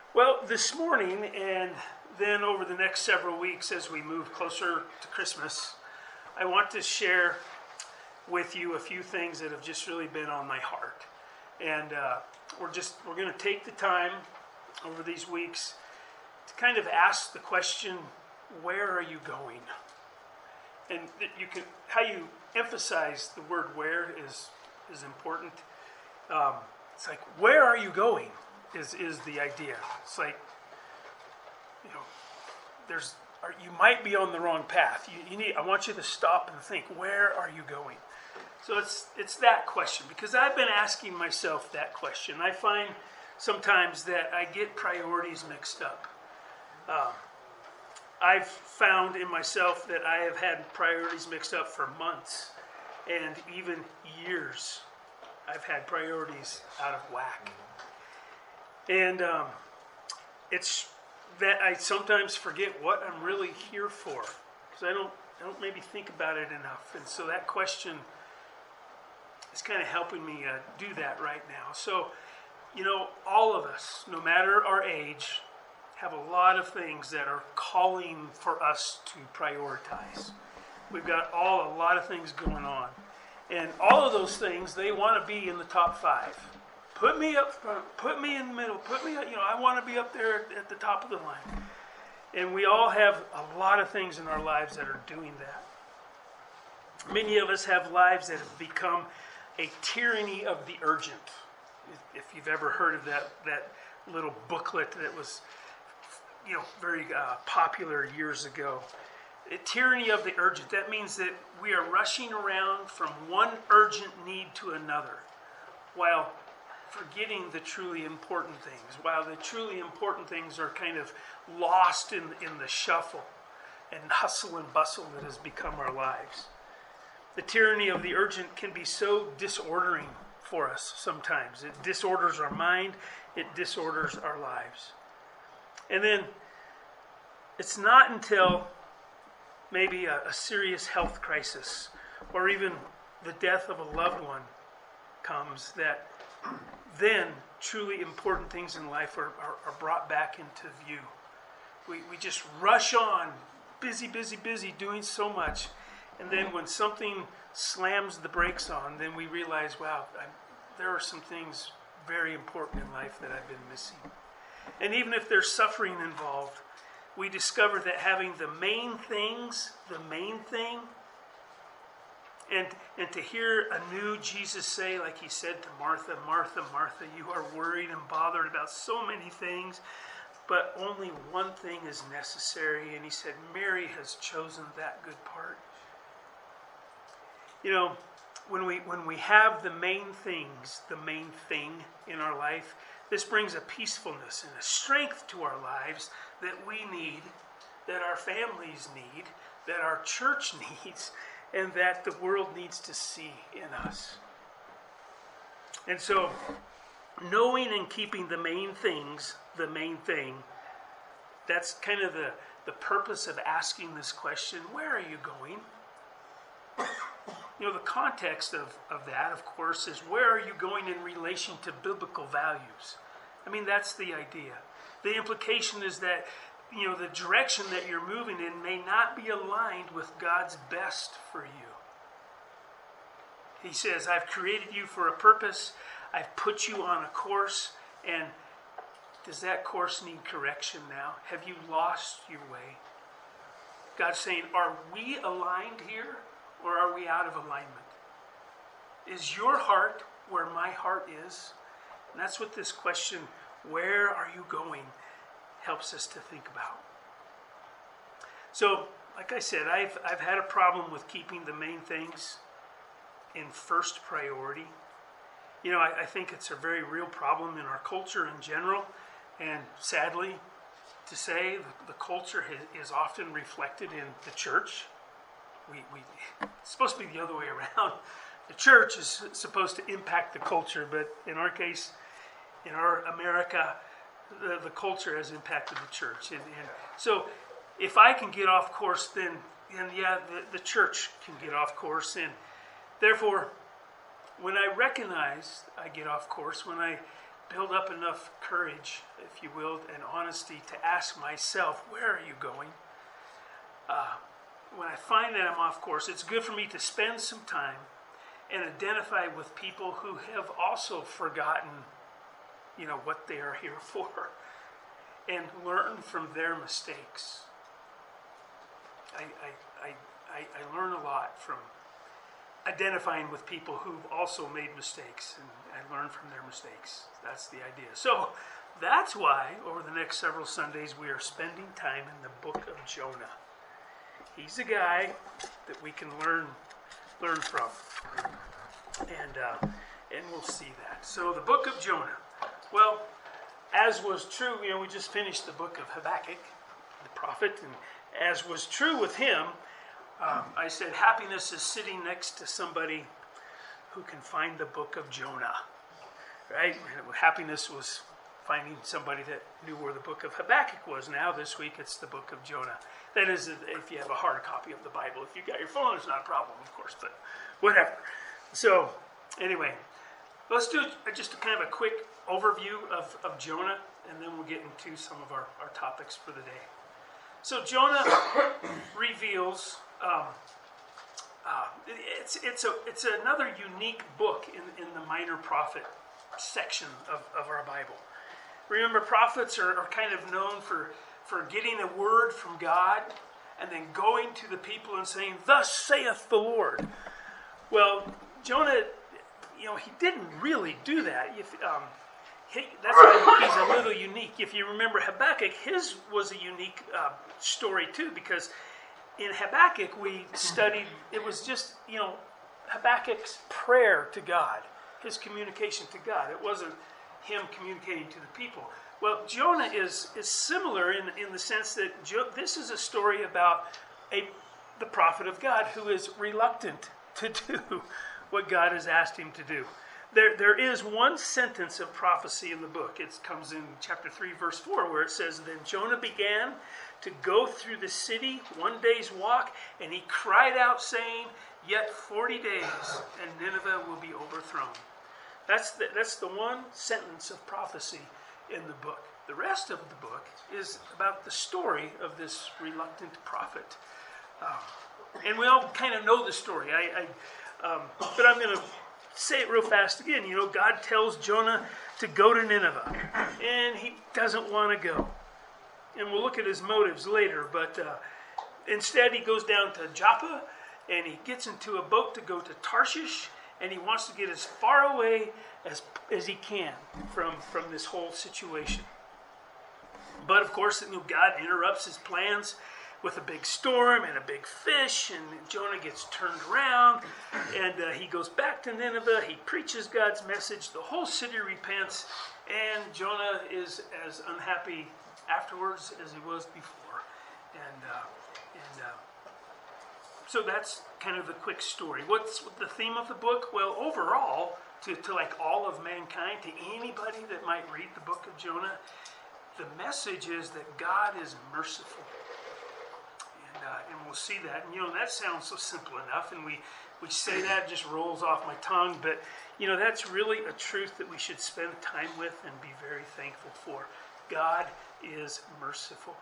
Well, this morning and then over the next several weeks as we move closer to Christmas, I want to share with you a few things that have just really been on my heart. And we're going to take the time over these weeks to kind of ask the question, where are you going? And you can, how you emphasize the word where is important. It's like, where are you going is the idea. It's like, you might be on the wrong path. I want you to stop and think, where are you going? So it's that question, because I've been asking myself that question. I find sometimes that I get priorities mixed up. I've found in myself that I have had priorities mixed up for months and even years. I've had priorities out of whack. And it's that I sometimes forget what I'm really here for, because I don't maybe think about it enough. And so that question is kind of helping me do that right now. So, all of us, no matter our age, have a lot of things that are calling for us to prioritize. We've got a lot of things going on. And all of those things, they want to be in the top 5. Put me up front, put me in the middle, I want to be up there at the top of the line. And we all have a lot of things in our lives that are doing that. Many of us have lives that have become a tyranny of the urgent. If you've ever heard of that little booklet that was very popular years ago. A tyranny of the urgent. That means that we are rushing around from one urgent need to another, while forgetting the truly important things, while the truly important things are kind of lost in the shuffle and hustle and bustle that has become our lives. The tyranny of the urgent can be so disordering for us sometimes. It disorders our mind, it disorders our lives. And then it's not until maybe a serious health crisis or even the death of a loved one comes that then truly important things in life are brought back into view. We just rush on, busy, doing so much. And then when something slams the brakes on, then we realize, wow, there are some things very important in life that I've been missing. And even if there's suffering involved, we discover that having the main thing, and to hear anew Jesus say, like he said to Martha, Martha, Martha, you are worried and bothered about so many things, but only one thing is necessary. And he said, Mary has chosen that good part. When we have the main thing in our life, this brings a peacefulness and a strength to our lives that we need, that our families need, that our church needs, and that the world needs to see in us. And so, knowing and keeping the main thing, that's kind of the purpose of asking this question, where are you going? The context of that, of course, is where are you going in relation to biblical values? I mean, that's the idea. The implication is that, the direction that you're moving in may not be aligned with God's best for you. He says, I've created you for a purpose. I've put you on a course. And does that course need correction now? Have you lost your way? God's saying, are we aligned here? Or are we out of alignment? Is your heart where my heart is? And that's what this question, where are you going, helps us to think about. So, like I said, I've had a problem with keeping the main things in first priority. I think it's a very real problem in our culture in general. And sadly, to say, the culture is often reflected in the church. It's supposed to be the other way around. The church is supposed to impact the culture, but in our case, in our America, the culture has impacted the church. And so if I can get off course, then the church can get off course. And therefore, when I recognize I get off course, when I build up enough courage, if you will, and honesty to ask myself, where are you going? When I find that I'm off course, it's good for me to spend some time and identify with people who have also forgotten, what they are here for, and learn from their mistakes. I learn a lot from identifying with people who've also made mistakes, and I learn from their mistakes. That's the idea. So that's why over the next several Sundays we are spending time in the book of Jonah. He's a guy that we can learn from, and we'll see that. So the book of Jonah. Well, as was true, we just finished the book of Habakkuk, the prophet, and as was true with him, I said happiness is sitting next to somebody who can find the book of Jonah, right? And happiness was finding somebody that knew where the book of Habakkuk was. Now this week it's the book of Jonah. That is, if you have a hard copy of the Bible. If you've got your phone, it's not a problem, of course, but whatever. So anyway, let's do just kind of a quick overview of Jonah, and then we'll get into some of our topics for the day. So Jonah reveals, it's another unique book in the minor prophet section of our Bible. Remember, prophets are kind of known for getting a word from God and then going to the people and saying, "Thus saith the Lord." Well, Jonah, he didn't really do that. That's why he's a little unique. If you remember Habakkuk, his was a unique story too, because in Habakkuk we studied, it was just, Habakkuk's prayer to God, his communication to God. It wasn't him communicating to the people. Well, Jonah is similar in the sense that this is a story about the prophet of God who is reluctant to do what God has asked him to do. There is one sentence of prophecy in the book. It comes in chapter 3, verse 4, where it says, "Then Jonah began to go through the city 1 day's walk, and he cried out, saying, 'Yet 40 days, and Nineveh will be overthrown.'" That's the one sentence of prophecy in the book. The rest of the book is about the story of this reluctant prophet. And we all kind of know the story. But I'm going to say it real fast again. God tells Jonah to go to Nineveh, and he doesn't want to go. And we'll look at his motives later, but instead he goes down to Joppa, and he gets into a boat to go to Tarshish, and he wants to get as far away as he can from this whole situation. But of course, God interrupts his plans with a big storm and a big fish, and Jonah gets turned around, and he goes back to Nineveh. He preaches God's message. The whole city repents, and Jonah is as unhappy afterwards as he was before. And so that's kind of the quick story. What's the theme of the book? Well, overall, to like all of mankind, to anybody that might read the book of Jonah, the message is that God is merciful. And we'll see that. And, that sounds so simple enough. And we say that, it just rolls off my tongue. But, that's really a truth that we should spend time with and be very thankful for. God is merciful.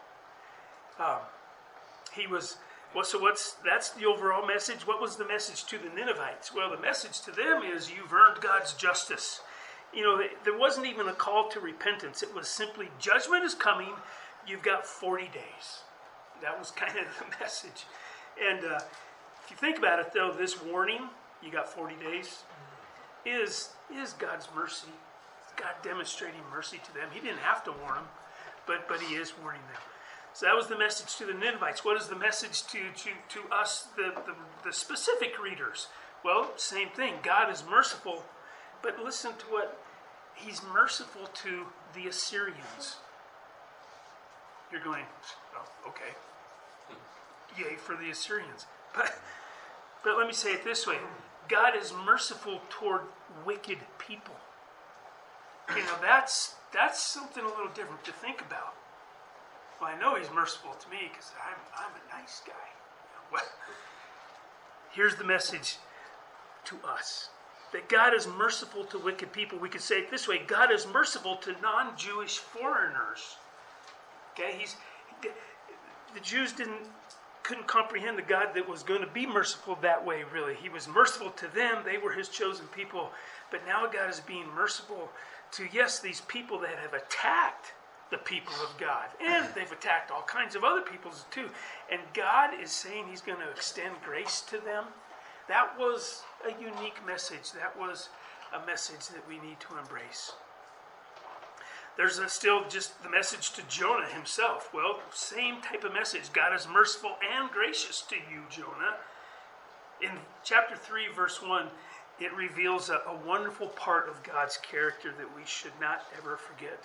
That's the overall message. What was the message to the Ninevites? Well, the message to them is, you've earned God's justice. There wasn't even a call to repentance. It was simply, judgment is coming. You've got 40 days. That was kind of the message. And if you think about it, though, this warning, you got 40 days, is God's mercy. God demonstrating mercy to them. He didn't have to warn them, but he is warning them. So that was the message to the Ninevites. What is the message to us, the specific readers? Well, same thing. God is merciful, but listen to what he's merciful to the Assyrians. You're going, oh, okay. Yay for the Assyrians. But let me say it this way. God is merciful toward wicked people. Okay, now that's something a little different to think about. Well, I know he's merciful to me because I'm a nice guy. Well, here's the message to us. that God is merciful to wicked people. We could say it this way: God is merciful to non-Jewish foreigners. Okay, the Jews couldn't comprehend the God that was going to be merciful that way, really. He was merciful to them. They were his chosen people. But now God is being merciful to, yes, these people that have attacked the people of God. And they've attacked all kinds of other peoples too. And God is saying he's going to extend grace to them. That was a unique message. That was a message that we need to embrace. There's still just the message to Jonah himself. Well, same type of message. God is merciful and gracious to you, Jonah. In chapter 3, verse 1, it reveals a wonderful part of God's character that we should not ever forget.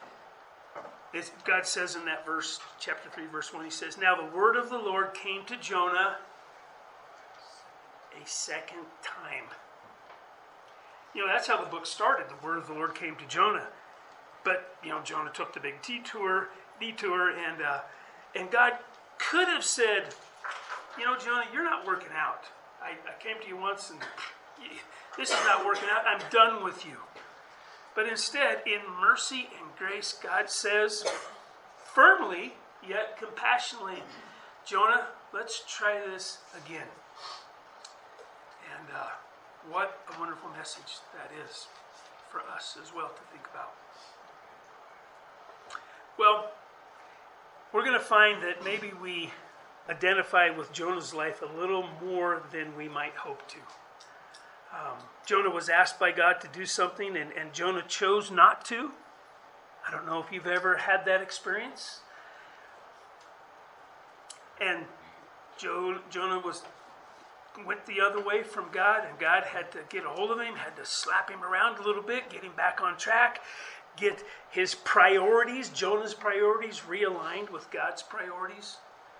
God says in that verse, chapter 3, verse 1, he says, "Now the word of the Lord came to Jonah a second time." That's how the book started. The word of the Lord came to Jonah. But, Jonah took the big detour, and God could have said, Jonah, you're not working out. I came to you once, and this is not working out. I'm done with you. But instead, in mercy and grace, God says, firmly, yet compassionately, Jonah, let's try this again. And what a wonderful message that is for us as well to think about. Well, we're going to find that maybe we identify with Jonah's life a little more than we might hope to. Jonah was asked by God to do something, and Jonah chose not to. I don't know if you've ever had that experience. And Jonah went the other way from God, and God had to get a hold of him, had to slap him around a little bit, get him back on track, get his priorities, Jonah's priorities, realigned with God's priorities.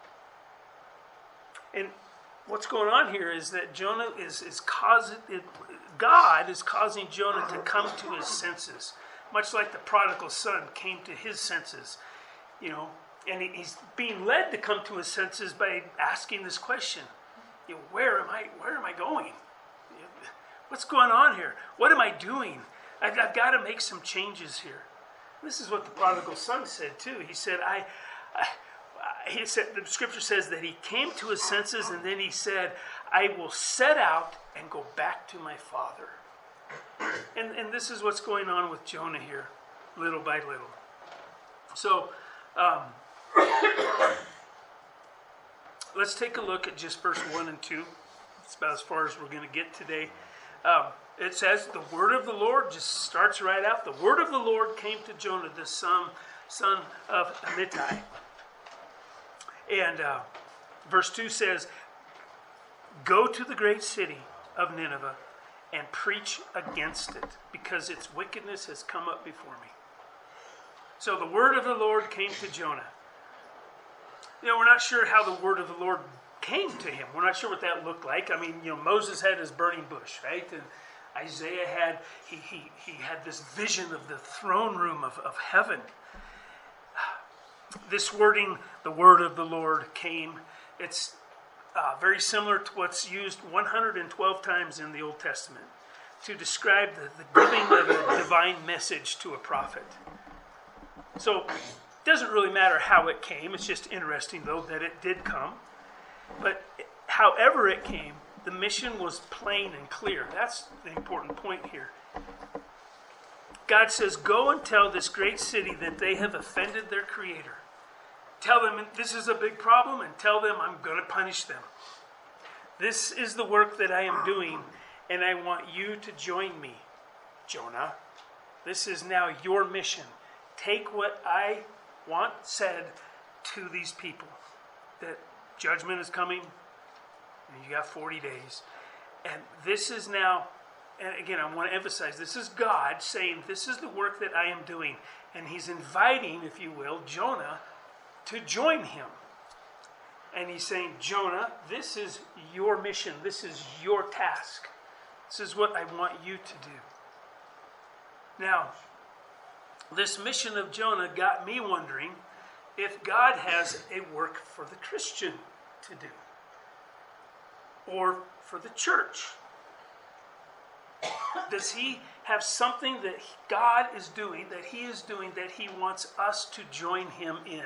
And what's going on here is that God is causing Jonah to come to his senses, much like the prodigal son came to his senses, and he's being led to come to his senses by asking this question: where am I going? What's going on here? What am I doing? I've got to make some changes here. This is what the prodigal son said too. He said, the scripture says that he came to his senses, and then he said, I will set out and go back to my father. And this is what's going on with Jonah here, little by little. So, let's take a look at just verse 1 and 2. It's about as far as we're going to get today. It says, the word of the Lord just starts right out. The word of the Lord came to Jonah, the son of Amittai. And verse 2 says, go to the great city of Nineveh and preach against it, because its wickedness has come up before me. So the word of the Lord came to Jonah. We're not sure how the word of the Lord came to him. We're not sure what that looked like. I mean, Moses had his burning bush, right? And Isaiah had he had this vision of the throne room of heaven. This wording, the word of the Lord came, it's very similar to what's used 112 times in the Old Testament to describe the giving of a divine message to a prophet. So it doesn't really matter how it came. It's just interesting, though, that it did come. But however it came, the mission was plain and clear. That's the important point here. God says, go and tell this great city that they have offended their Creator. Tell them this is a big problem, and tell them I'm going to punish them. This is the work that I am doing, and I want you to join me, Jonah. This is now your mission. Take what I want said to these people, that judgment is coming, and you got 40 days. And this is now, and again, I want to emphasize, this is God saying, this is the work that I am doing. And he's inviting, if you will, Jonah to join him. And he's saying, Jonah, this is your mission. This is your task. This is what I want you to do. Now, this mission of Jonah got me wondering if God has a work for the Christian to do, or for the church. Does he have something that God is doing, that he is doing, that he wants us to join him in?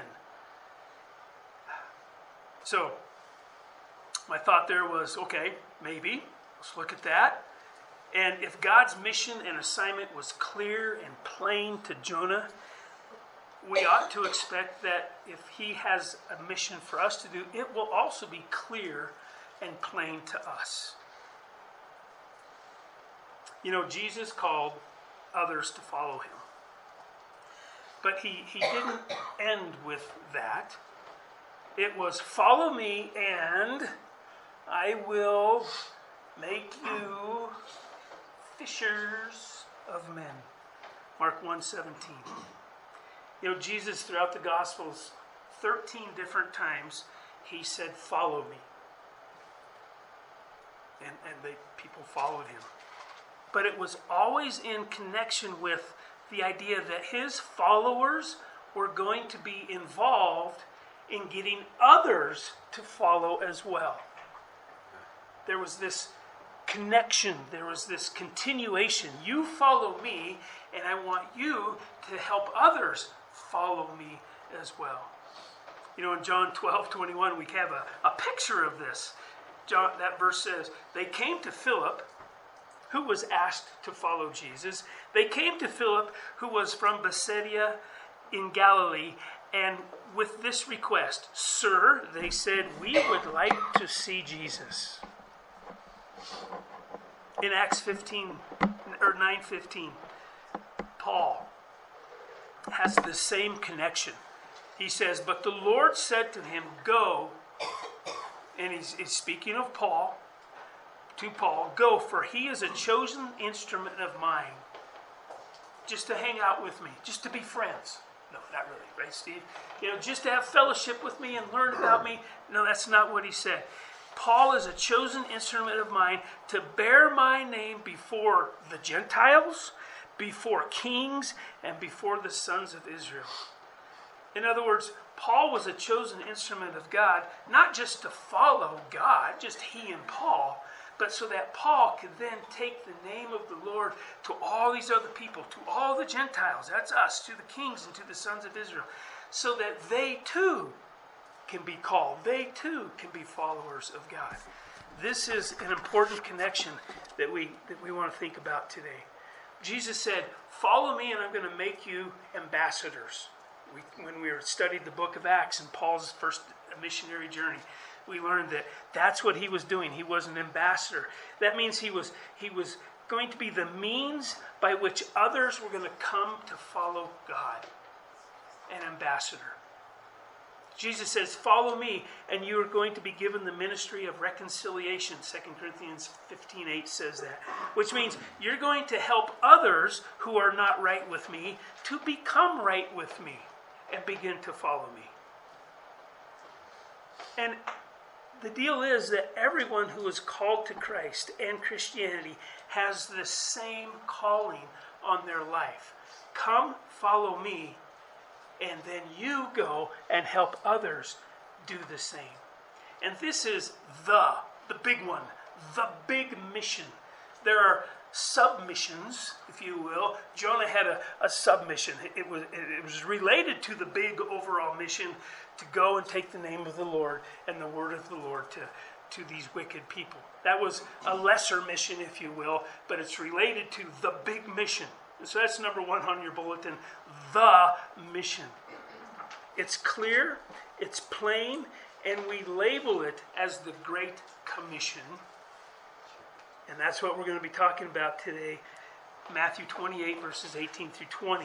So, my thought there was, okay, maybe. Let's look at that. And if God's mission and assignment was clear and plain to Jonah, we ought to expect that if he has a mission for us to do, it will also be clear and plain to us. You know, Jesus called others to follow him. But he didn't end with that. It was, follow me and I will make you fishers of men. Mark 1:17. You know, Jesus throughout the Gospels, 13 different times, he said, follow me. And people followed him. But it was always in connection with the idea that his followers were going to be involved in getting others to follow as well. There was this connection, there was this continuation. You follow me, and I want you to help others follow me as well. You know, in John 12:21, we have a picture of this. That verse says, they came to Philip, who was asked to follow Jesus. They came to Philip, who was from Bethsaida in Galilee, and with this request, Sir, they said, we would like to see Jesus. In Acts 9:15, Paul has the same connection. He says, but the Lord said to him, go, and he's speaking of Paul, to Paul, go, for he is a chosen instrument of mine, just to hang out with me, just to be friends. No, not really, right, Steve? You know, just to have fellowship with me and learn about me. No, that's not what he said. Paul is a chosen instrument of mine to bear my name before the Gentiles, before kings, and before the sons of Israel. In other words, Paul was a chosen instrument of God, not just to follow God, just he and Paul, but so that Paul could then take the name of the Lord to all these other people, to all the Gentiles, that's us, to the kings and to the sons of Israel, so that they too can be called. They too can be followers of God. This is an important connection that we want to think about today. Jesus said, follow me and I'm going to make you ambassadors. When we studied the book of Acts and Paul's first missionary journey, we learned that that's what he was doing. He was an ambassador. That means he was going to be the means by which others were going to come to follow God. An ambassador. Jesus says, follow me, and you are going to be given the ministry of reconciliation. 2 Corinthians 15:8 says that. Which means you're going to help others who are not right with me to become right with me and begin to follow me. And the deal is that everyone who is called to Christ and Christianity has the same calling on their life. Come, follow me, and then you go and help others do the same. And this is the big one, the big mission. There are submissions, if you will. Jonah had a submission. It was related to the big overall mission to go and take the name of the Lord and the word of the Lord to these wicked people. That was a lesser mission, if you will, but it's related to the big mission. So that's number one on your bulletin, the mission. It's clear, it's plain, and we label it as the Great Commission. And that's what we're going to be talking about today, Matthew 28, verses 18 through 20.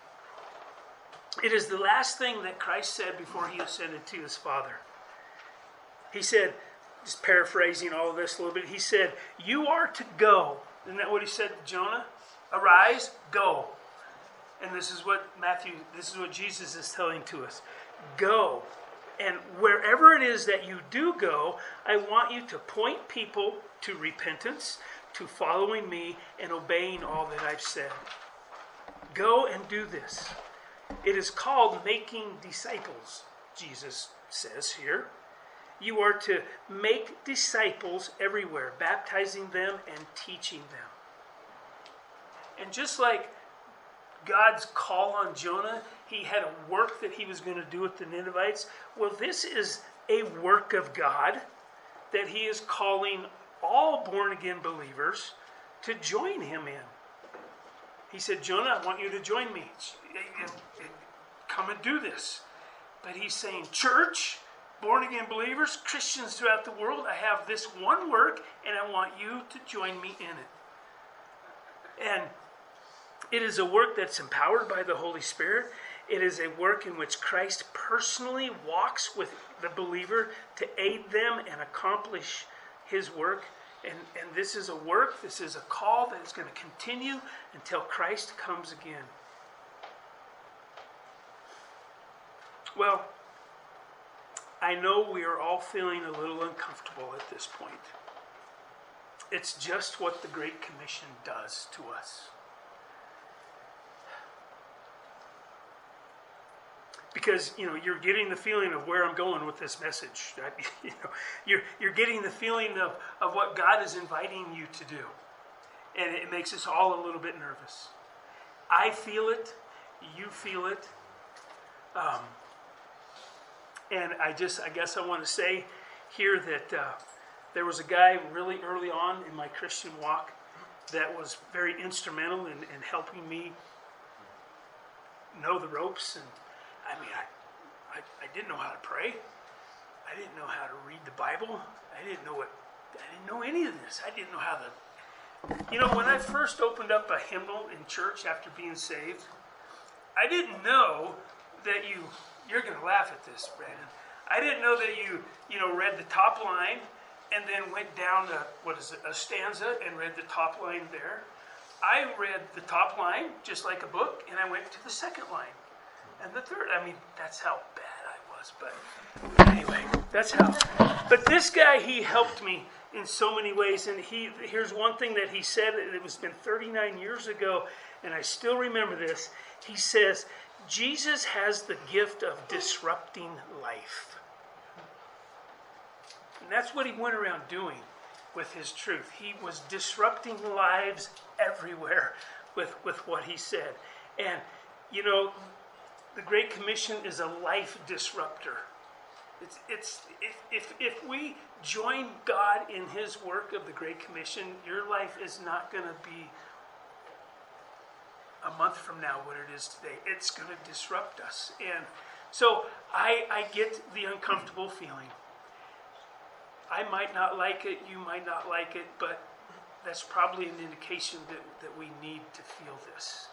It is the last thing that Christ said before he ascended to his Father. He said, just paraphrasing all of this a little bit, he said, you are to go. Isn't that what he said to Jonah? Arise, go. And this is what Jesus is telling to us. Go. And wherever it is that you do go, I want you to point people to repentance, to following me, and obeying all that I've said. Go and do this. It is called making disciples, Jesus says here. You are to make disciples everywhere, baptizing them and teaching them. And just like God's call on Jonah, he had a work that he was going to do with the Ninevites. Well, this is a work of God that he is calling all born-again believers to join him in. He said, Jonah, I want you to join me. Come and do this. But he's saying, church, born-again believers, Christians throughout the world, I have this one work, and I want you to join me in it. And it is a work that's empowered by the Holy Spirit. It is a work in which Christ personally walks with the believer to aid them and accomplish his work. And this is a work, this is a call that is going to continue until Christ comes again. Well, I know we are all feeling a little uncomfortable at this point. It's just what the Great Commission does to us. Because, you're getting the feeling of where I'm going with this message. You're getting the feeling of what God is inviting you to do. And it makes us all a little bit nervous. I feel it. You feel it. And I guess I want to say here that there was a guy really early on in my Christian walk that was very instrumental in helping me know the ropes. And I didn't know how to pray. I didn't know how to read the Bible. I didn't know any of this. I didn't know how to... when I first opened up a hymnal in church after being saved, I didn't know that you're going to laugh at this, Brandon. I didn't know that you read the top line and then went down to, a stanza and read the top line there. I read the top line just like a book, and I went to the second line. And the third, that's how bad I was. But anyway, that's how. But this guy, he helped me in so many ways. And here's one thing that he said. It was been 39 years ago, and I still remember this. He says, Jesus has the gift of disrupting life. And that's what he went around doing with his truth. He was disrupting lives everywhere with what he said. And, the Great Commission is a life disruptor. If we join God in his work of the Great Commission, your life is not going to be a month from now what it is today. It's going to disrupt us. And so I get the uncomfortable feeling. I might not like it, you might not like it, but that's probably an indication that we need to feel this.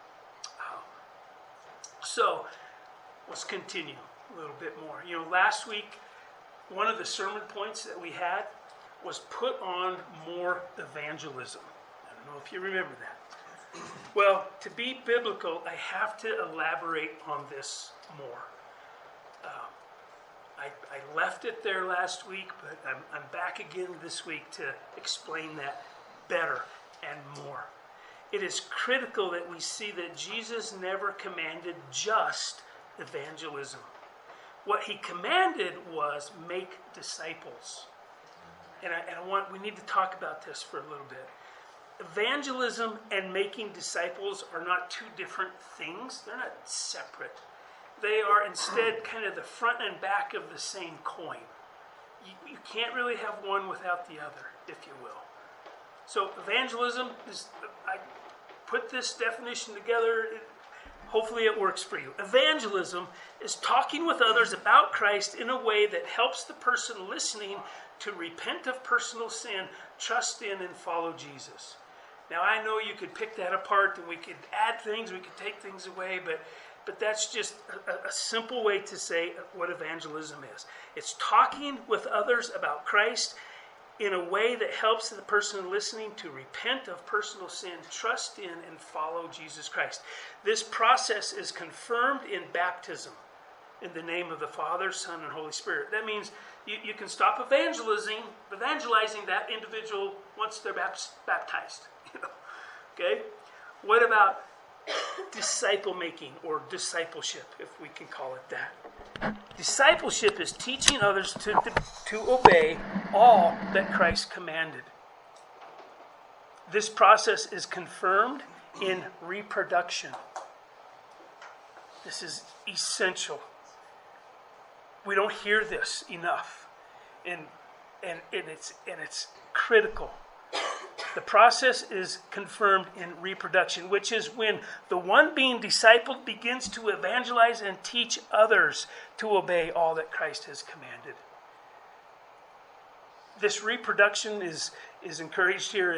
So, let's continue a little bit more. Last week, one of the sermon points that we had was put on more evangelism. I don't know if you remember that. Well, to be biblical, I have to elaborate on this more. I left it there last week, but I'm back again this week to explain that better and more. It is critical that we see that Jesus never commanded just evangelism. What he commanded was make disciples. And we need to talk about this for a little bit. Evangelism and making disciples are not two different things. They're not separate. They are instead kind of the front and back of the same coin. You can't really have one without the other, if you will. So evangelism is, I put this definition together, hopefully it works for you. Evangelism is talking with others about Christ in a way that helps the person listening to repent of personal sin, trust in, and follow Jesus. Now I know you could pick that apart and we could add things, we could take things away, but that's just a simple way to say what evangelism is. It's talking with others about Christ in a way that helps the person listening to repent of personal sin, trust in, and follow Jesus Christ. This process is confirmed in baptism in the name of the Father, Son, and Holy Spirit. That means you can stop evangelizing that individual once they're baptized. Okay? What about disciple making or discipleship, if we can call it that? Discipleship is teaching others to obey all that Christ commanded. This process is confirmed in reproduction. This is essential. We don't hear this enough, and it's critical. The process is confirmed in reproduction, which is when the one being discipled begins to evangelize and teach others to obey all that Christ has commanded. This reproduction is encouraged here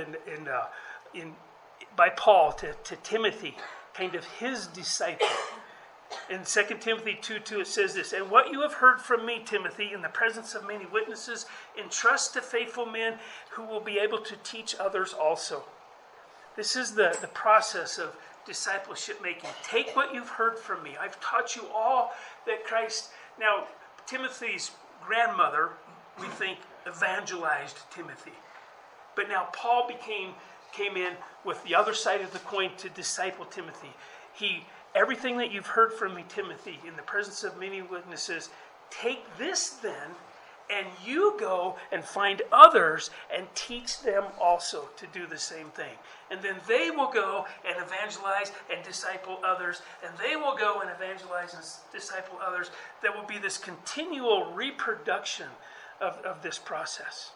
by Paul to Timothy, kind of his disciple. In 2 Timothy 2:2 it says this, "And what you have heard from me, Timothy, in the presence of many witnesses, entrust to faithful men who will be able to teach others also." This is the process of discipleship making. Take what you've heard from me. I've taught you all that Christ... Now, Timothy's grandmother, we think, evangelized Timothy. But now Paul came in with the other side of the coin to disciple Timothy. Everything that you've heard from me, Timothy, in the presence of many witnesses, take this then, and you go and find others and teach them also to do the same thing. And then they will go and evangelize and disciple others, and they will go and evangelize and disciple others. There will be this continual reproduction of this process.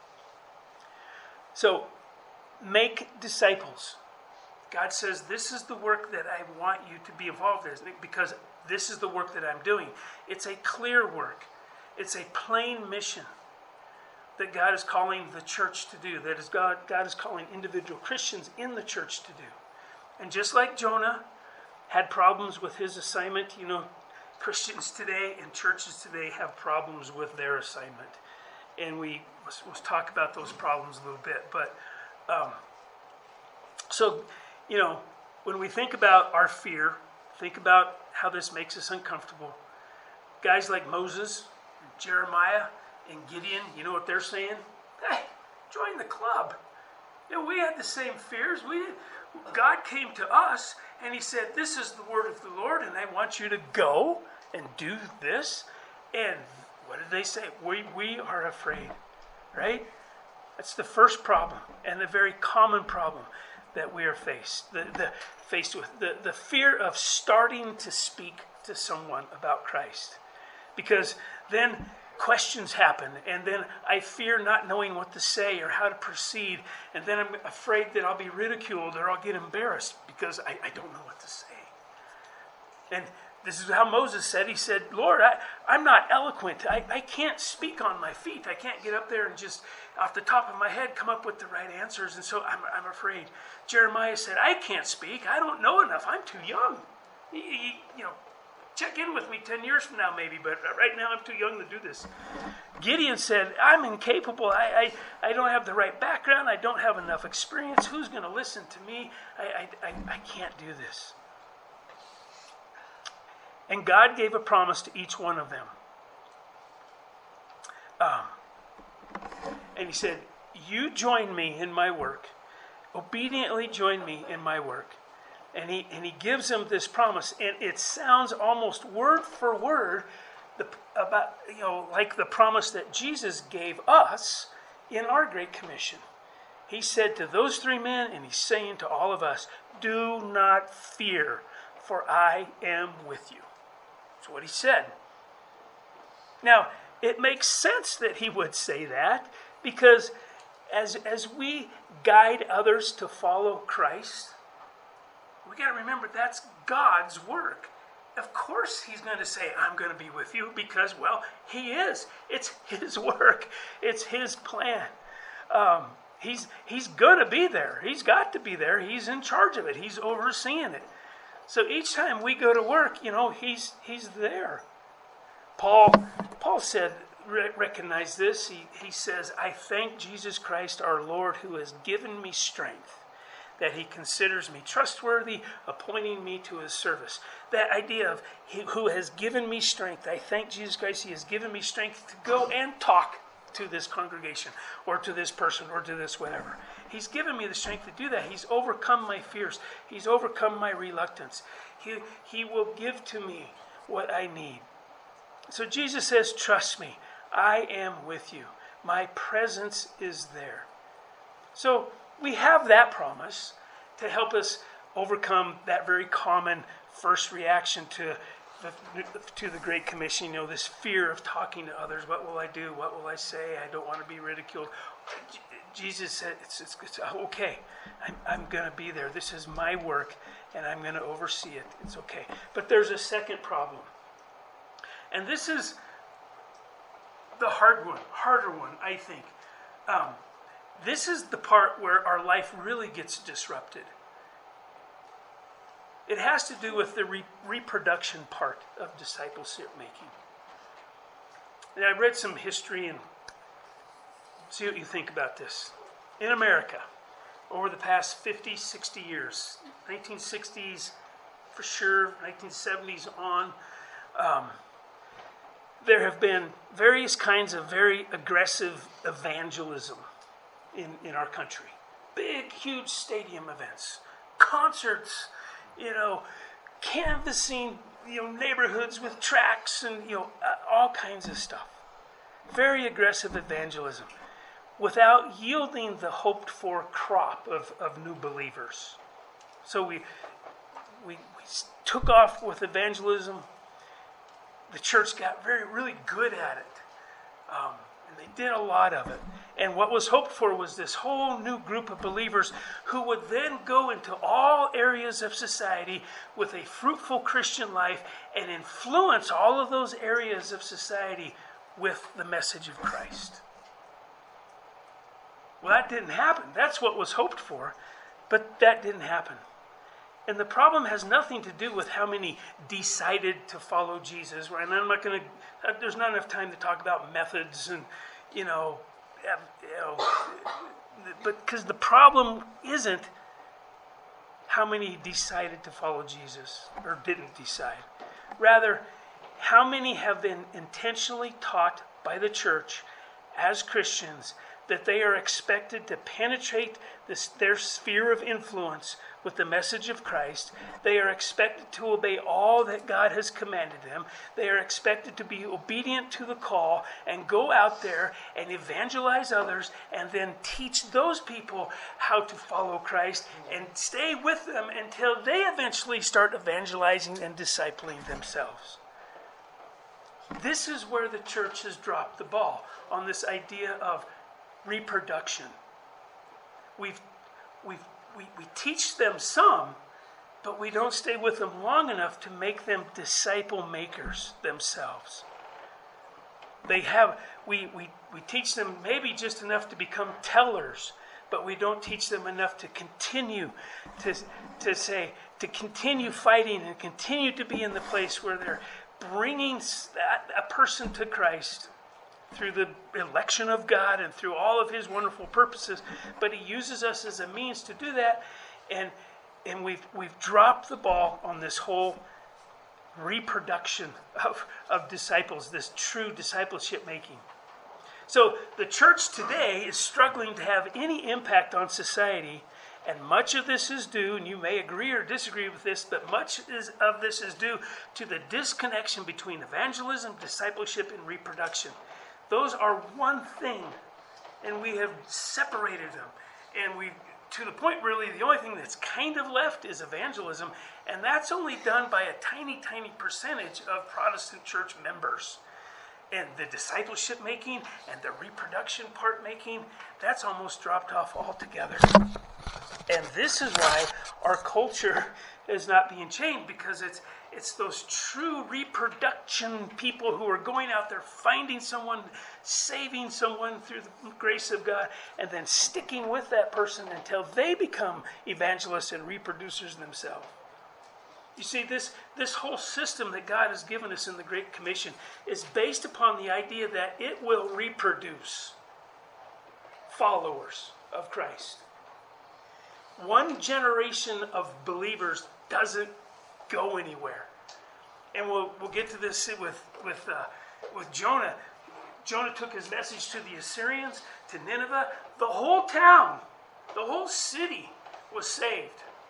So, make disciples. God says, this is the work that I want you to be involved in, because this is the work that I'm doing. It's a clear work. It's a plain mission that God is calling the church to do, that is God is calling individual Christians in the church to do. And just like Jonah had problems with his assignment, Christians today and churches today have problems with their assignment. And we'll talk about those problems a little bit. But, when we think about our fear, think about how this makes us uncomfortable. Guys like Moses, Jeremiah, and Gideon, you know what they're saying? Hey, join the club. We had the same fears. God came to us and he said, this is the word of the Lord and I want you to go and do this. And what did they say? We are afraid, right? That's the first problem and the very common problem that we are faced with. The fear of starting to speak to someone about Christ. Because then questions happen, and then I fear not knowing what to say or how to proceed, and then I'm afraid that I'll be ridiculed or I'll get embarrassed because I don't know what to say. And this is how Moses said. He said, Lord, I'm not eloquent. I can't speak on my feet. I can't get up there and just off the top of my head come up with the right answers, and so I'm afraid. Jeremiah said, I can't speak. I don't know enough. I'm too young. Check in with me 10 years from now maybe, but right now I'm too young to do this. Gideon said, I'm incapable. I don't have the right background. I don't have enough experience. Who's going to listen to me? I can't do this. And God gave a promise to each one of them. And he said, you join me in my work. Obediently join me in my work. And he gives them this promise, and it sounds almost word for word like the promise that Jesus gave us in our Great Commission. He said to those three men, and he's saying to all of us, do not fear, for I am with you. That's what he said. Now, it makes sense that he would say that, because as we guide others to follow Christ, we got to remember that's God's work. Of course he's going to say, I'm going to be with you because, well, he is. It's his work. It's his plan. He's going to be there. He's got to be there. He's in charge of it. He's overseeing it. So each time we go to work, he's there. Paul said, recognize this. He says, I thank Jesus Christ our Lord who has given me strength, that he considers me trustworthy, appointing me to his service. That idea of who has given me strength. I thank Jesus Christ, he has given me strength to go and talk to this congregation or to this person or to this whatever. He's given me the strength to do that. He's overcome my fears. He's overcome my reluctance. He will give to me what I need. So Jesus says, trust me. I am with you. My presence is there. So we have that promise to help us overcome that very common first reaction to the Great Commission, this fear of talking to others. What will I do? What will I say? I don't want to be ridiculed. Jesus said, it's okay. I'm going to be there. This is my work, and I'm going to oversee it. It's okay. But there's a second problem. And this is the harder one, I think. This is the part where our life really gets disrupted. It has to do with the reproduction part of discipleship making. And I read some history and see what you think about this. In America, over the past 50, 60 years, 1960s for sure, 1970s on, there have been various kinds of very aggressive evangelism in our country. Big, huge stadium events, concerts, canvassing, neighborhoods with tracts and, all kinds of stuff. Very aggressive evangelism without yielding the hoped for crop of new believers. So we took off with evangelism. The church got really good at it. And they did a lot of it. And what was hoped for was this whole new group of believers who would then go into all areas of society with a fruitful Christian life and influence all of those areas of society with the message of Christ. Well, that didn't happen. That's what was hoped for, but that didn't happen. And the problem has nothing to do with how many decided to follow Jesus. And I'm not going to, there's not enough time to talk about methods and, but because the problem isn't how many decided to follow Jesus or didn't decide. Rather, how many have been intentionally taught by the church as Christians that they are expected to penetrate their sphere of influence with the message of Christ. They are expected to obey all that God has commanded them. They are expected to be obedient to the call and go out there and evangelize others and then teach those people how to follow Christ and stay with them until they eventually start evangelizing and discipling themselves. This is where the church has dropped the ball on this idea of reproduction. We teach them some, but we don't stay with them long enough to make them disciple makers themselves. We teach them maybe just enough to become tellers, but we don't teach them enough to continue to continue fighting and continue to be in the place where they're bringing a person to Christ through the election of God and through all of his wonderful purposes. But he uses us as a means to do that, and we've dropped the ball on this whole reproduction of disciples, this true discipleship making. So the church today is struggling to have any impact on society, and much of this is due, and you may agree or disagree with this, but much of this is due to the disconnection between evangelism, discipleship, and reproduction. Those are one thing, and we have separated them. And to the point, really, the only thing that's kind of left is evangelism, and that's only done by a tiny, tiny percentage of Protestant church members. And the discipleship making and the reproduction part making, that's almost dropped off altogether. And this is why our culture is not being changed, because it's those true reproduction people who are going out there, finding someone, saving someone through the grace of God, and then sticking with that person until they become evangelists and reproducers themselves. You see, this whole system that God has given us in the Great Commission is based upon the idea that it will reproduce followers of Christ. One generation of believers doesn't go anywhere. And we'll get to this with Jonah. Jonah took his message to the Assyrians, to Nineveh. The whole town, the whole city was saved.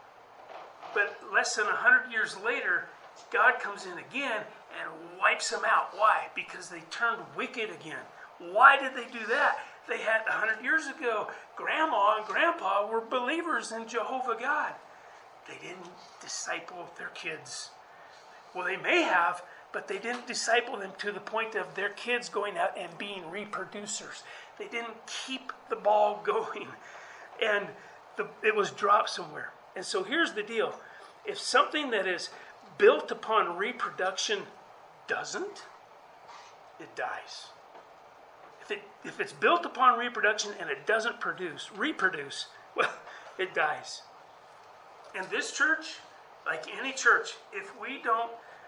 But less than 100 years later, God comes in again and wipes them out. Why? Because they turned wicked again. Why did they do that? They had 100 years ago, Grandma and Grandpa were believers in Jehovah God. they didn't disciple their kids. Well, they may have, but they didn't disciple them to the point of their kids going out and being reproducers. They didn't keep the ball going. And it was dropped somewhere. And so here's the deal. If something that is built upon reproduction doesn't, it dies. If it's built upon reproduction and it doesn't reproduce, well, it dies. And this church, like any church, if we don't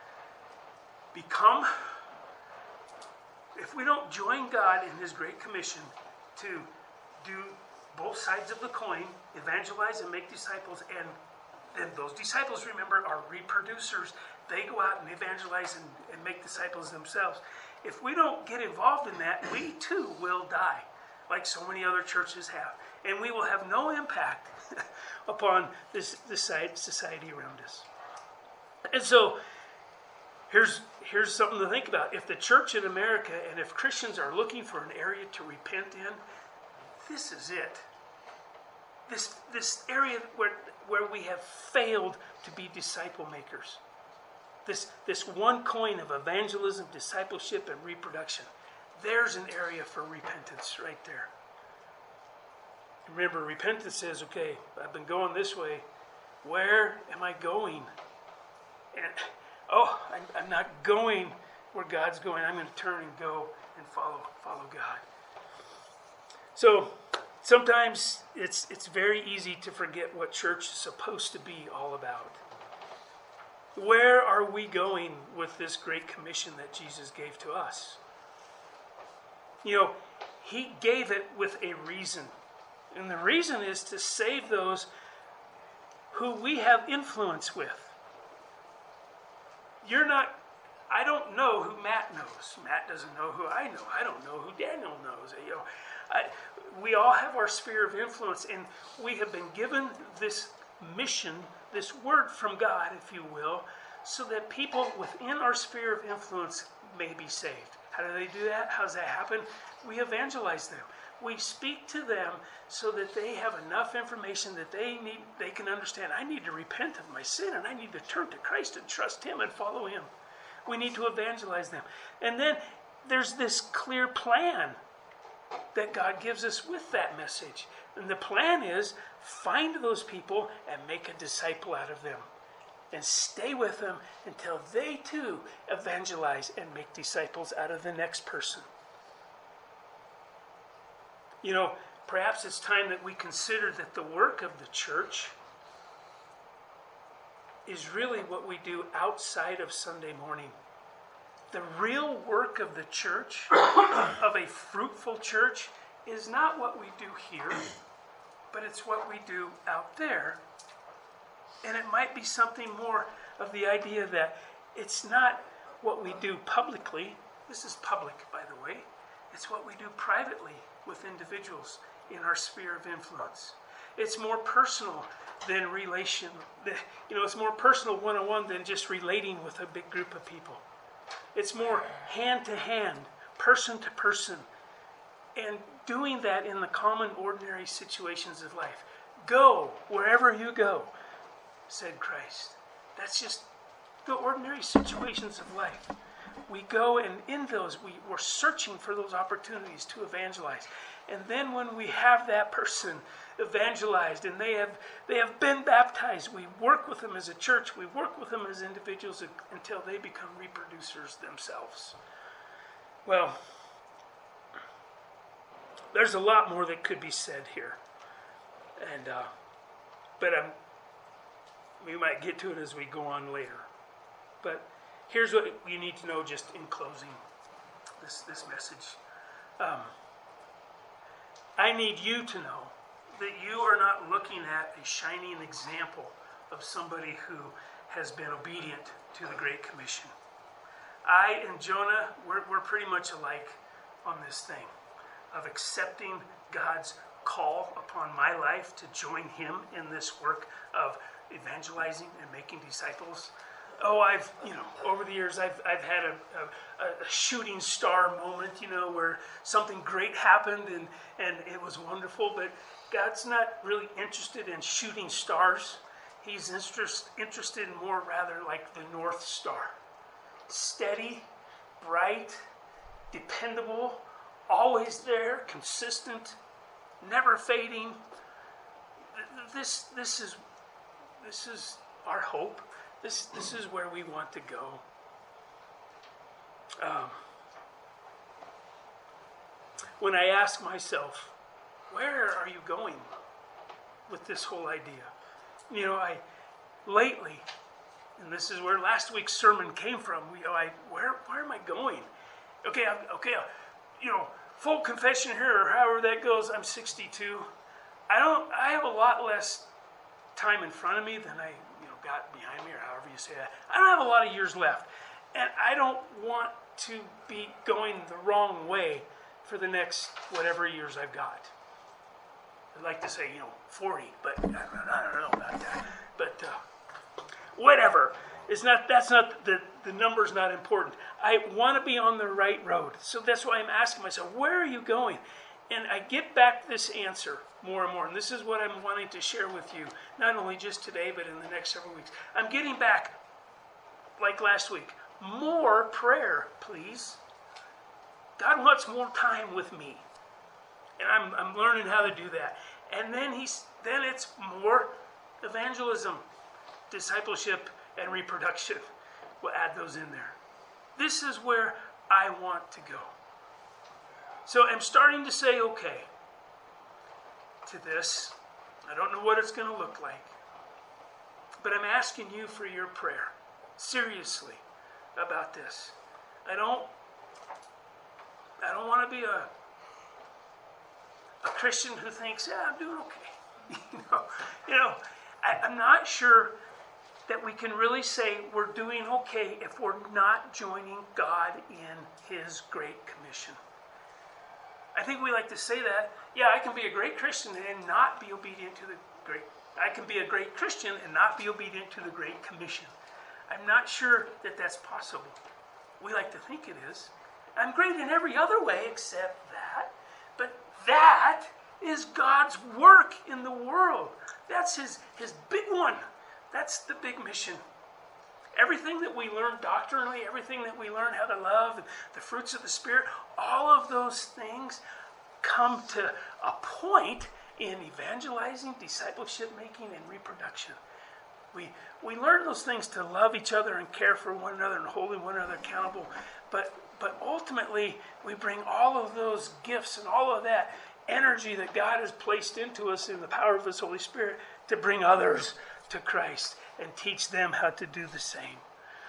join God in His Great Commission to do both sides of the coin, evangelize and make disciples, and then those disciples, remember, are reproducers. They go out and evangelize and make disciples themselves. If we don't get involved in that, we too will die, like so many other churches have. And we will have no impact upon this society around us. And so, here's something to think about. If the church in America and if Christians are looking for an area to repent in, this is it. This area where we have failed to be disciple makers. This one coin of evangelism, discipleship, and reproduction. There's an area for repentance right there. Remember, repentance says, okay, I've been going this way. Where am I going? And I'm not going where God's going. I'm going to turn and go and follow God. So sometimes it's very easy to forget what church is supposed to be all about. Where are we going with this great commission that Jesus gave to us? He gave it with a reason. And the reason is to save those who we have influence with. I don't know who Matt knows. Matt doesn't know who I know. I don't know who Daniel knows. We all have our sphere of influence, and we have been given this mission, this word from God, if you will, so that people within our sphere of influence may be saved. How do they do that? How does that happen? We evangelize them. We speak to them so that they have enough information that they can understand. I need to repent of my sin, and I need to turn to Christ and trust Him and follow Him. We need to evangelize them. And then there's this clear plan that God gives us with that message. And the plan is find those people and make a disciple out of them. And stay with them until they too evangelize and make disciples out of the next person. Perhaps it's time that we consider that the work of the church is really what we do outside of Sunday morning. The real work of the church, of a fruitful church, is not what we do here, but it's what we do out there. And it might be something more of the idea that it's not what we do publicly. This is public, by the way. It's what we do privately with individuals in our sphere of influence. It's more personal than relation. It's more personal one-on-one than just relating with a big group of people. It's more hand-to-hand, person-to-person, and doing that in the common, ordinary situations of life. Go wherever you go, said Christ. That's just the ordinary situations of life. We go, and in those, we're searching for those opportunities to evangelize. And then when we have that person evangelized and they have been baptized, we work with them as a church, we work with them as individuals until they become reproducers themselves. Well, there's a lot more that could be said here. But we might get to it as we go on later. But here's what you need to know just in closing this message. I need you to know that you are not looking at a shining example of somebody who has been obedient to the Great Commission. I and Jonah, we're pretty much alike on this thing of accepting God's call upon my life to join Him in this work of evangelizing and making disciples. Over the years, I've had a shooting star moment, where something great happened and it was wonderful. But God's not really interested in shooting stars. He's interested in more rather like the North Star. Steady, bright, dependable, always there, consistent, never fading. This is our hope. This is where we want to go. When I ask myself, where are you going with this whole idea? Lately, and this is where last week's sermon came from. Where am I going? Okay. Full confession here, or however that goes. I'm 62. I have a lot less time in front of me than I got behind me, or however you say that. I don't have a lot of years left, and I don't want to be going the wrong way for the next whatever years I've got. I'd like to say 40, but I don't know about that. But whatever. That's not the number's not important. I want to be on the right road. So that's why I'm asking myself, where are you going? And I get back this answer more and more. And this is what I'm wanting to share with you, not only just today, but in the next several weeks. I'm getting back, like last week, more prayer, please. God wants more time with me. And I'm learning how to do that. And then it's more evangelism, discipleship, and reproduction. We'll add those in there. This is where I want to go. So I'm starting to say okay to this. I don't know what it's going to look like. But I'm asking you for your prayer, seriously, about this. I don't want to be a Christian who thinks, I'm doing okay. I'm not sure that we can really say we're doing okay if we're not joining God in His Great Commission. I think we like to say that. Yeah, I can be a great Christian and not be obedient to I can be a great Christian and not be obedient to the Great Commission. I'm not sure that that's possible. We like to think it is. I'm great in every other way except that. But that is God's work in the world. That's His big one. That's the big mission. Everything that we learn doctrinally, everything that we learn how to love, the fruits of the Spirit, all of those things come to a point in evangelizing, discipleship making, and reproduction. We learn those things to love each other and care for one another and holding one another accountable. But ultimately, we bring all of those gifts and all of that energy that God has placed into us in the power of His Holy Spirit to bring others to Christ and teach them how to do the same.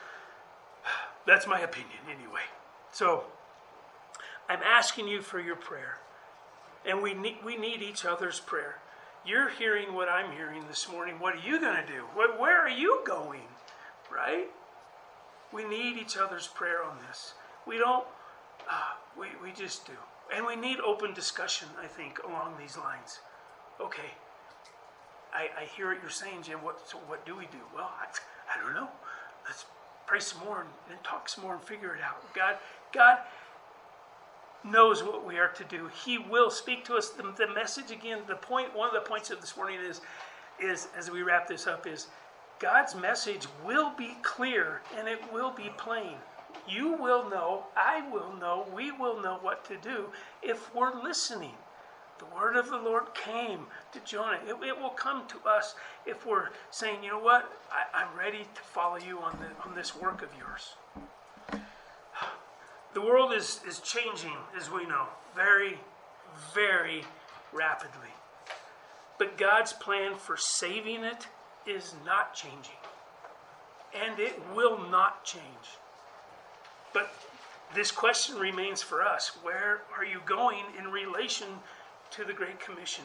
That's my opinion anyway. So I'm asking you for your prayer. And we need each other's prayer. You're hearing what I'm hearing this morning. What are you going to do? Where are you going? Right? We need each other's prayer on this. We don't, we just do. And we need open discussion, I think, along these lines. Okay, I hear what you're saying, Jim. So what do we do? Well, I don't know. Let's pray some more and talk some more and figure it out. God knows what we are to do. He will speak to us. The message again, one of the points of this morning is as we wrap this up, is God's message will be clear and it will be plain. You will know, I will know, we will know what to do if we're listening. The word of the Lord came to Jonah. It will come to us if we're saying, you know what, I'm ready to follow you on this work of yours. The world is changing, as we know, very, very rapidly. But God's plan for saving it is not changing. And it will not change. But this question remains for us. Where are you going in relation to the Great Commission?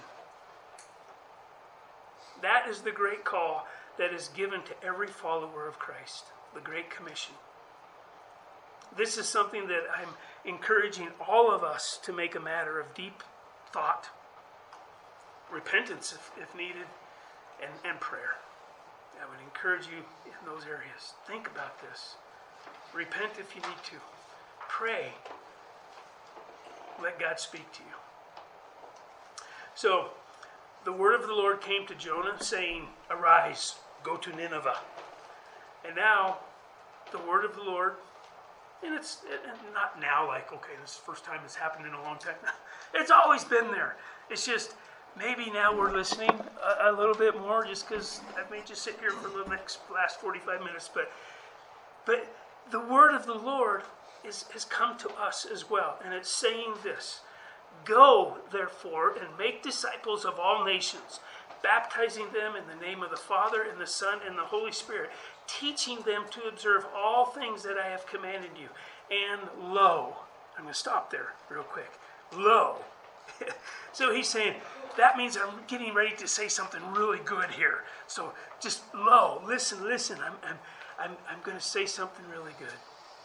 That is the great call that is given to every follower of Christ, the Great Commission. This is something that I'm encouraging all of us to make a matter of deep thought, repentance if needed, and prayer. I would encourage you in those areas. Think about this. Repent if you need to. Pray. Let God speak to you. So, the word of the Lord came to Jonah saying, "Arise, go to Nineveh. And now, the word of the Lord, and it's not now like, okay, this is the first time it's happened in a long time. It's always been there. It's just, maybe now we're listening a little bit more, just because I may just sit here for the last 45 minutes, but the word of the Lord has come to us as well, and it's saying this: go, therefore, and make disciples of all nations, baptizing them in the name of the Father, and the Son, and the Holy Spirit, teaching them to observe all things that I have commanded you. And lo, I'm going to stop there real quick. Lo. So he's saying, that means I'm getting ready to say something really good here. So just lo, listen. I'm going to say something really good.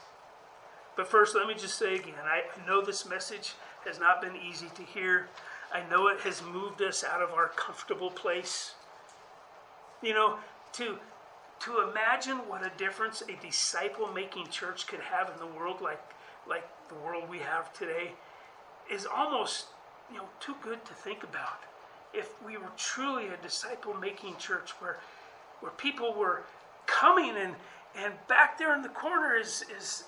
But first, let me just say again, I know this message has not been easy to hear. I know it has moved us out of our comfortable place. You know, to imagine what a difference a disciple-making church could have in the world like the world we have today is almost, too good to think about. If we were truly a disciple-making church where people were coming and back there in the corner is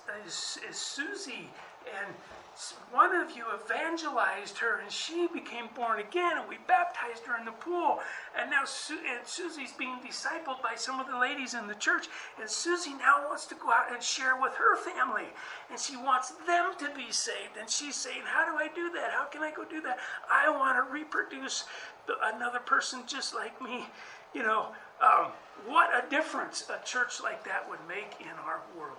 Susie, and one of you evangelized her and she became born again, and we baptized her in the pool, and now Susie's being discipled by some of the ladies in the church, and Susie now wants to go out and share with her family, and she wants them to be saved, and she's saying, how do I do that? How can I go do that? I want to reproduce another person just like me. What a difference a church like that would make in our world.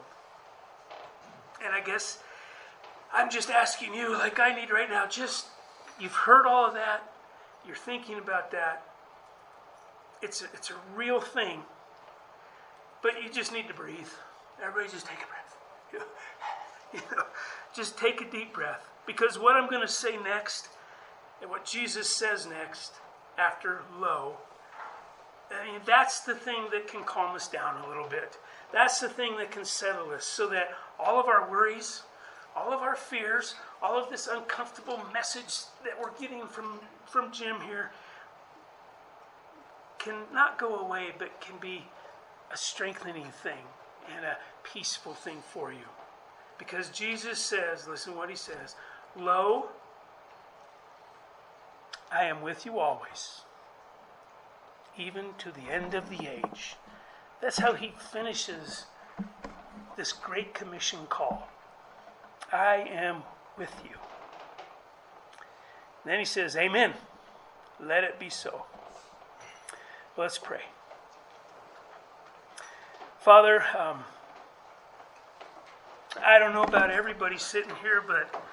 And I guess I'm just asking you, like I need right now, you've heard all of that, you're thinking about that. It's a real thing, but you just need to breathe. Everybody just take a breath. Just take a deep breath. Because what I'm going to say next, and what Jesus says next, after lo, that's the thing that can calm us down a little bit. That's the thing that can settle us, so that all of our worries, all of our fears, all of this uncomfortable message that we're getting from Jim here can not go away, but can be a strengthening thing and a peaceful thing for you. Because Jesus says, listen what he says, lo, I am with you always, even to the end of the age. That's how he finishes this Great Commission call. I am with you. And then he says, amen. Let it be so. Let's pray. Father, I don't know about everybody sitting here, but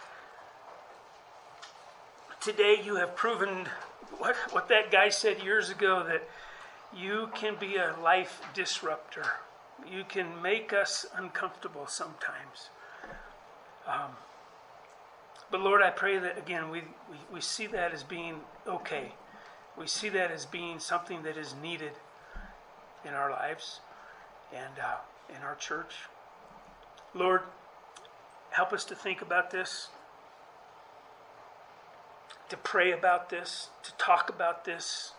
today you have proven what that guy said years ago, that you can be a life disruptor. You can make us uncomfortable sometimes. But Lord, I pray that, again, we see that as being okay. We see that as being something that is needed in our lives and in our church. Lord, help us to think about this, to pray about this, to talk about this.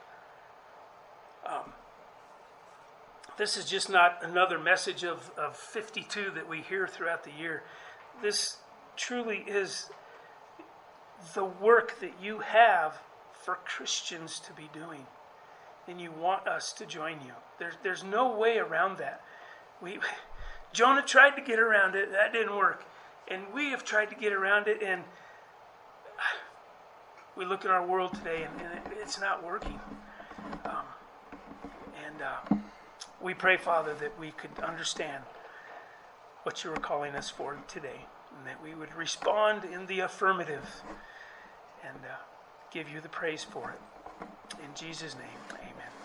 This is just not another message of 52 that we hear throughout the year. This truly is the work that you have for Christians to be doing. And you want us to join you. There's no way around that. Jonah tried to get around it. That didn't work. And we have tried to get around it, and we look at our world today, and it's not working. We pray, Father, that we could understand what you were calling us for today, and that we would respond in the affirmative and give you the praise for it. In Jesus' name, amen.